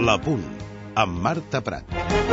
La Punt, amb Marta Prat.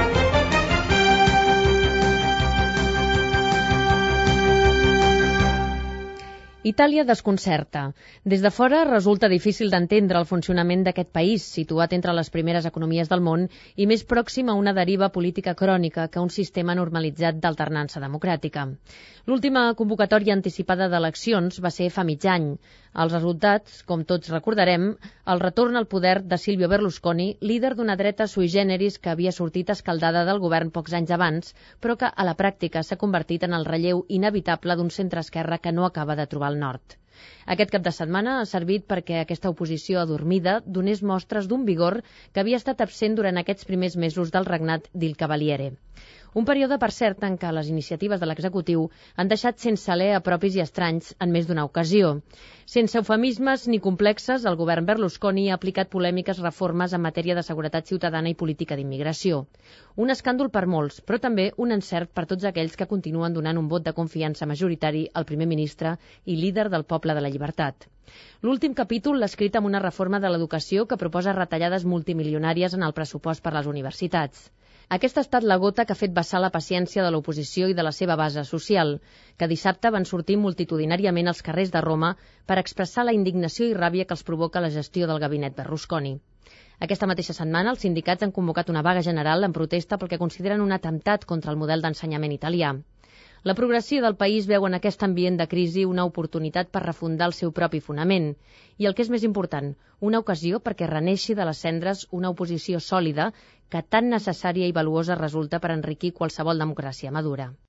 Itàlia desconcerta. Des de fora resulta difícil d'entendre el funcionament d'aquest país, situat entre les primeres economies del món i més pròxim a una deriva política crònica que un sistema normalitzat d'alternança democràtica. L'última convocatòria anticipada d'eleccions va ser fa mig any. Els resultats, com tots recordarem, el retorn al poder de Silvio Berlusconi, líder d'una dreta sui generis que havia sortit escaldada del govern pocs anys abans, però que a la pràctica s'ha convertit en el relleu inevitable d'un centre-esquerra que no acaba de trobar el nord. Aquest cap de setmana ha servit perquè aquesta oposició adormida donés mostres d'un vigor que havia estat absent durant aquests primers mesos del regnat d'Il Cavaliere. Un període, per cert, en què les iniciatives de l'executiu han deixat sense alè a propis i estranys en més d'una ocasió. Sense eufemismes ni complexes, el govern Berlusconi ha aplicat polèmiques reformes en matèria de seguretat ciutadana i política d'immigració. Un escàndol per molts, però també un encert per tots aquells que continuen donant un vot de confiança majoritari al primer ministre i líder del poble de la llibertat. L'últim capítol l'ha escrit amb una reforma de l'educació que proposa retallades multimilionàries en el pressupost per a les universitats. Aquesta ha estat la gota que ha fet vessar la paciència de l'oposició i de la seva base social, que dissabte van sortir multitudinàriament als carrers de Roma per expressar la indignació i ràbia que els provoca la gestió del gabinet Berlusconi. Aquesta mateixa setmana, els sindicats han convocat una vaga general en protesta pel que consideren un atemptat contra el model d'ensenyament italià. La progressió del país veu en aquest ambient de crisi una oportunitat per refundar el seu propi fonament i, el que és més important, una ocasió perquè reneixi de les cendres una oposició sòlida que tan necessària i valuosa resulta per enriquir qualsevol democràcia madura.